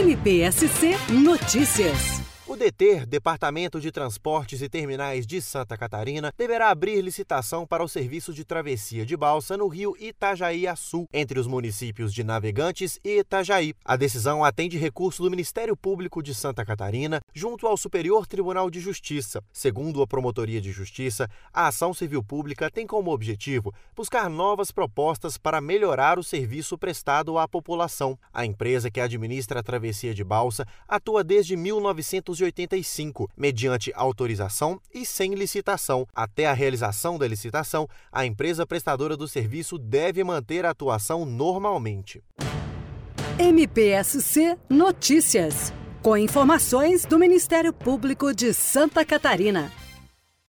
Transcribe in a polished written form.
MPSC Notícias. O DETER, Departamento de Transportes e Terminais de Santa Catarina, deverá abrir licitação para o serviço de travessia de balsa no rio Itajaí-Açu, entre os municípios de Navegantes e Itajaí. A decisão atende recurso do Ministério Público de Santa Catarina junto ao Superior Tribunal de Justiça. Segundo a Promotoria de Justiça, a ação civil pública tem como objetivo buscar novas propostas para melhorar o serviço prestado à população. A empresa que administra a travessia de balsa atua desde 1985, mediante autorização e sem licitação. Até a realização da licitação, a empresa prestadora do serviço deve manter a atuação normalmente. MPSC Notícias, com informações do Ministério Público de Santa Catarina.